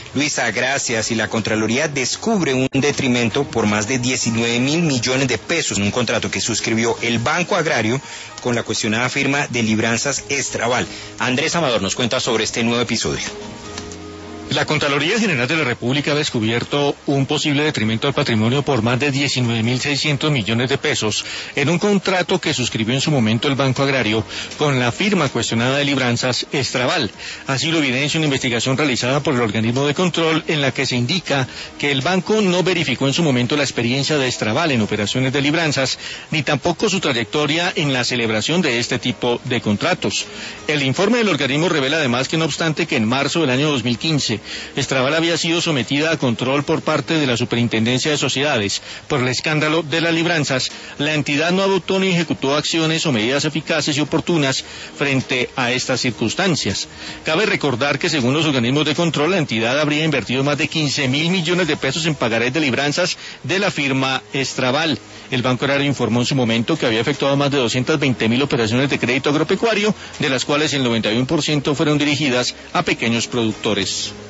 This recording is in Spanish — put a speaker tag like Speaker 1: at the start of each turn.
Speaker 1: Luisa, gracias. Y la Contraloría descubre un detrimento por más de 19.000 millones de pesos en un contrato que suscribió el Banco Agrario con la cuestionada firma de Libranzas Estraval. Andrés Amador nos cuenta sobre este nuevo episodio.
Speaker 2: La Contraloría General de la República ha descubierto un posible detrimento al patrimonio por más de 19.600 millones de pesos en un contrato que suscribió en su momento el Banco Agrario con la firma cuestionada de Libranzas Estraval. Así lo evidencia una investigación realizada por el organismo de control en la que se indica que el banco no verificó en su momento la experiencia de Estraval en operaciones de libranzas, ni tampoco su trayectoria en la celebración de este tipo de contratos. El informe del organismo revela además que no obstante que en marzo del año 2015 Estraval había sido sometida a control por parte de la Superintendencia de Sociedades por el escándalo de las libranzas, la entidad no adoptó ni ejecutó acciones o medidas eficaces y oportunas frente a estas circunstancias. Cabe recordar que según los organismos de control, la entidad habría invertido más de 15.000 millones de pesos en pagarés de libranzas de la firma Estraval. El Banco Agrario informó en su momento que había efectuado más de 220.000 operaciones de crédito agropecuario, de las cuales el 91% fueron dirigidas a pequeños productores.